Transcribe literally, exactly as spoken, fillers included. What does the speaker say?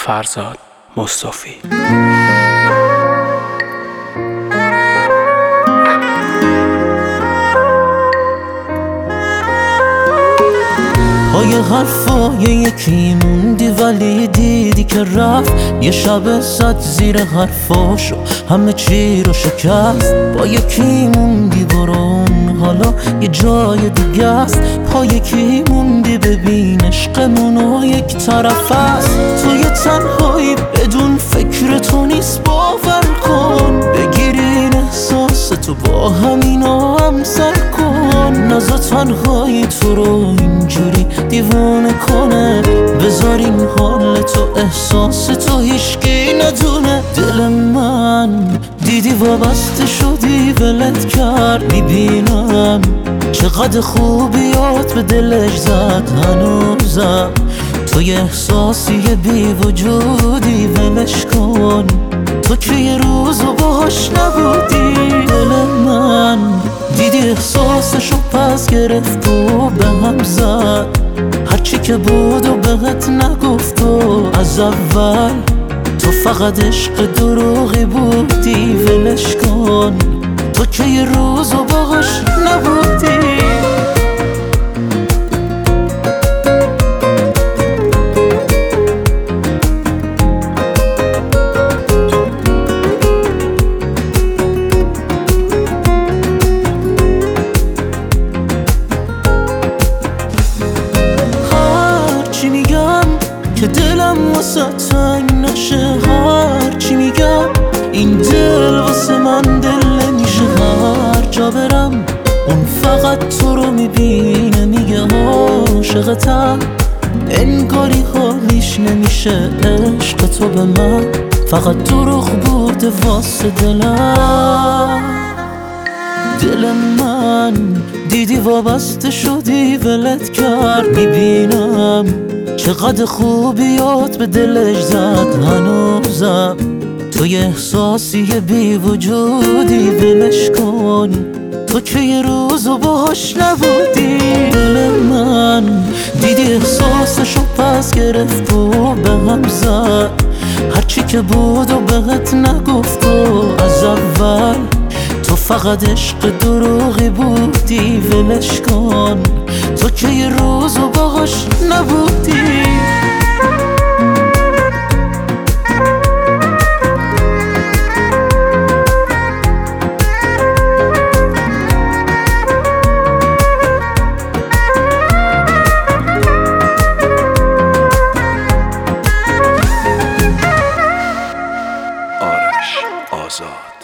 فرزاد مصطفی. پای حرفای یکی موندی ولی دیدی که رفت، یه شب زد زیر حرفاشو همه چی رو شکست. با یکی موندی برون حالا یه جای دیگه است، پا یکی موندی ببین عشقمونو یک طرف است. توی تنهایی بدون فکر تو نیست، باور کن بگیر این احساس تو با همینا هم سر کن. نزا تنهایی تو رو اینجوری دیوونه کنه، بذار این حال تو احساس تو هیچکی ندونه. دل من دیدی وابسته شدی ولت کرد، میبینم چقدر خوبیات به دلش زد هنوزم. تو یه احساسی بی وجودی ولش کن، تو که یه روزو باهاش نبودی. دل من دیدی احساسشو پس گرفت و به هم زد، هرچی که بود و بهت نگفت و از اول تو فقط عشق دروغی بودی. ولش کن تو که یه روزو باهاش نبودی. هرچی میگم که دلم واسه تنگ نشه، هرچی میگم این دل واسه من دل نمیشه. هر جا برم اون فقط تو رو میبینه، میگه عاشقتم، انگاری حالیش نمیشه. عشق تو به من فقط دروغ بوده واسه دلم. دل من دیدی وابسته شدی ولت کرد، میبینم چقدر خوبیات به دلش زد هنوزم. تو یه احساسی بی وجودی ولش کن، تو که یه روزو باهاش نبودی. دل من دیدی احساسشو پس گرفت و به هم زد، هرچی که بود و بهت نگفت و از اول تو فقط عشق دروغی بودی. ولش کن تو که یه روزو باهاش نبودی. آرش آزاد.